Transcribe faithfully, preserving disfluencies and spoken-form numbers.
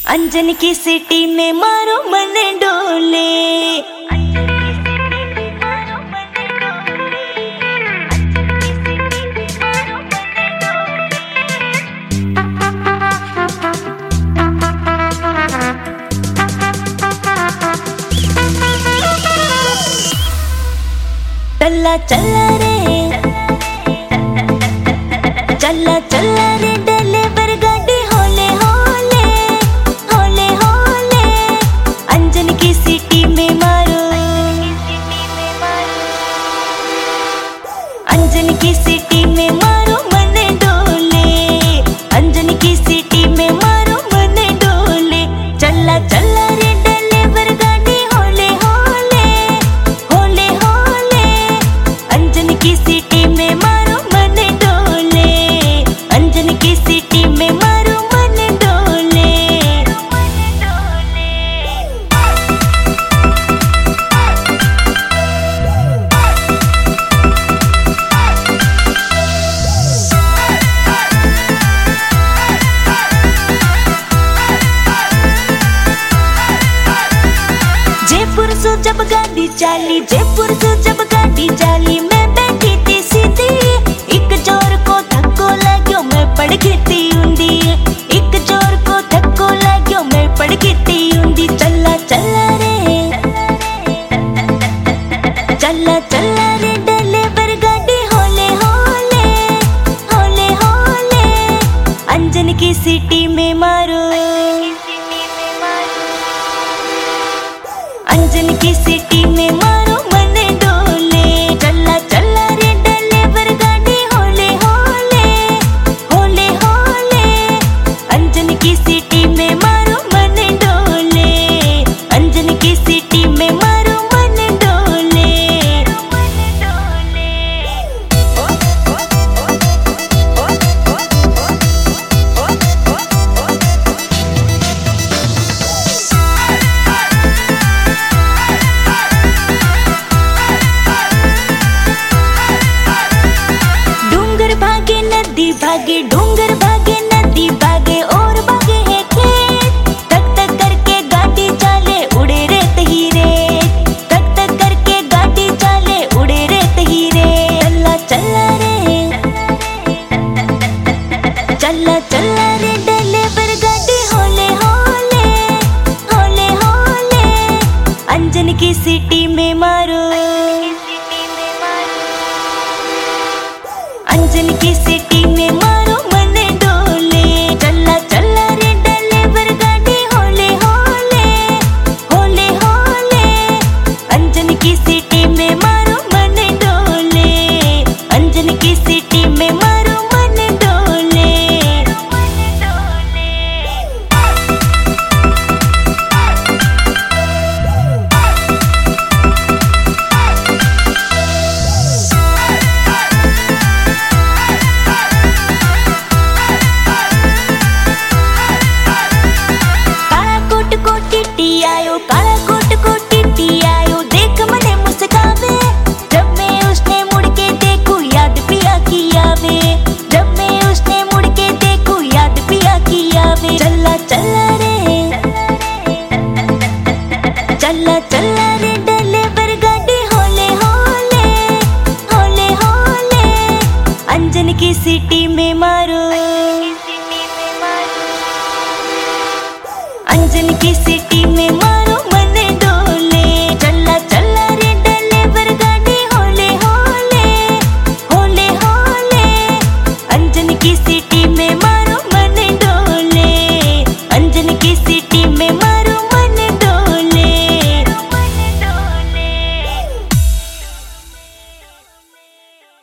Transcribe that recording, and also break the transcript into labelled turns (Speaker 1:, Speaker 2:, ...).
Speaker 1: अंजन की सिटी में मारो मन डोले। चला चला रे चला चला रे डिलीवर गाड़ी होले होले होले होले। अंजन की सिटी में मारो अंजन की सिटी में मारो मन डोले। अंजन की सिटी में मारो मन डोले। चला चला रे डिलीवर गाड़ी होले होले होले होले। अंजन की सिटी में मारो मन डोले। अंजन की सिटी में मारो मन डोले। जयपुर से जब गाड़ी चाली जयपुर से जब गाड़ी चाली मैं बैठी थी सीधी। एक जोर को धक्को लाग्यो मैं पड़ गई थी ऊंधी। एक जोर को धक्को लाग्यो मैं पड़ गई थी ऊंधी। चला चला रे चला चला रे डिलीवर गाड़ी होले होले होले होले। अंजन की सिटी में मारो अंजन की सिटी में मारो मन डोले। चला चला रे डिलीवर गाड़ी होले होले होले होले। अंजन की सिटी में मारो मन डोले। अंजन की सिटी में मारो मन डोले। डूंगर भागे नदी भागे डूंगर भागे नदी भागे और भागे है खेत। तक तक करके गाड़ी चाले उड़े रेत ही रे। तक तक करके गाड़ी चाले उड़े रेत ही रे। चला चला रे चला चला रे डिलीवर गाड़ी होले होले होले होले। अंजन की सिटी में मारो अंजन की सिटी में मारो मन डोले। चला चला रे डिलीवर गाड़ी होले होले होले होले। अंजन की सिटी में मारो मन डोले। अंजन की सिटी में मारो मन डोले। काला कोट को टिट्टी आयो काला कोट को टिट्टी आयो। देख मने मुस्कावे जब मैं उसने मुड़ के देखूं याद पिया की आवे। जब मैं उसने मुड़ के देखूं याद पिया की आवे। चला चला रे चला चला रे डिलीवर गाड़ी होले होले होले होले। अंजन की सिटी में मारो अंजन की सिटी में मारो मन डोले। चला चला रे डिलीवर गाड़ी होले होले होले होले। अंजन की सिटी